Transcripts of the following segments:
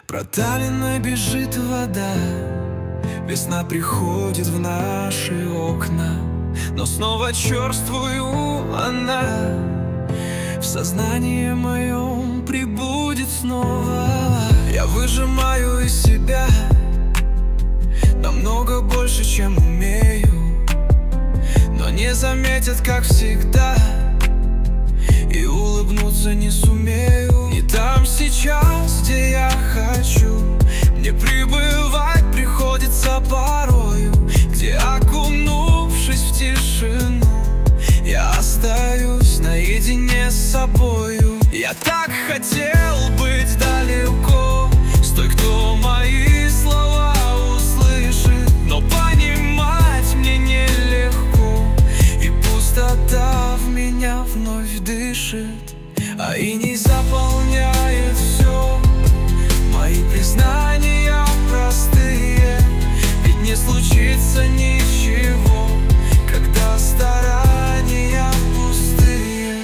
Проталиной бежит вода, весна приходит в наши окна, но снова черствую она в сознании моем прибудет снова. Я выжимаю из себя намного больше, чем умею, но не заметят, как всегда, и улыбнуться не сумею. Не там сейчас, где я хочу, мне пребывать приходится порою, где, окунувшись в тишину, я остаюсь наедине с собою. Я так хотел быть далеко с той, кто мои слова услышит, но понимать мне нелегко, и пустота в меня вновь дышит, а иней заполняет все. Мои признания простые, ведь не случится ничего, когда старания пустые.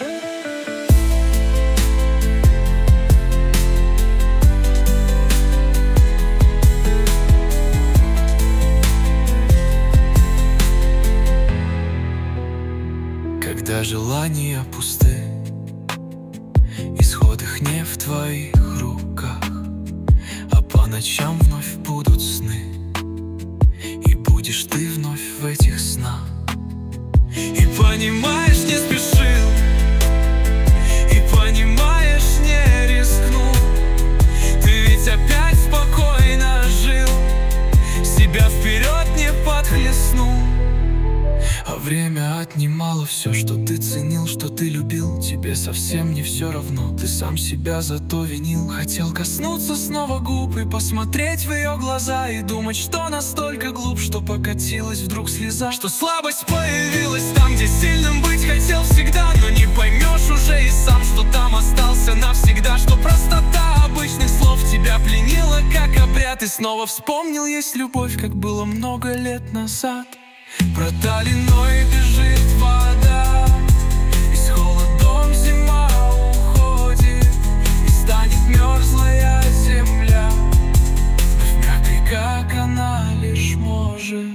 Когда желания пусты, исход их не в твоих руках, а по ночам вновь будут сны, и будешь ты вновь в этих снах. И понимаешь, не спешил, и понимаешь, не рискнул, ты ведь опять спокойно жил, себя вперед не подхлестнул. А время отнимало все, что ты ценил, что ты любил. Тебе совсем не все равно, ты сам себя зато винил. Хотел коснуться снова губ и посмотреть в ее глаза, и думать, что настолько глуп, что покатилась вдруг слеза, что слабость появилась там, где сильным быть хотел всегда. Но не поймешь уже и сам, что там остался навсегда, что простота обычных слов тебя пленила, как обряд. И снова вспомнил, есть любовь, как было много лет назад. Проталиной бежит вода, и с холодом зима уходит, и станет мерзлая земля, вновь мягкой, как она лишь может.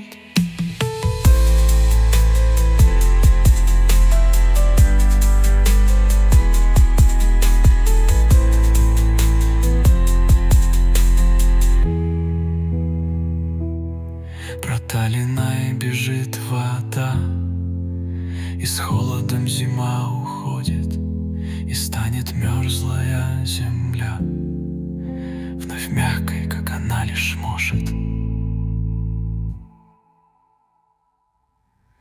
Проталиной бежит вода, и с холодом зима уходит, и станет мерзлая земля, вновь мягкой, как она лишь может.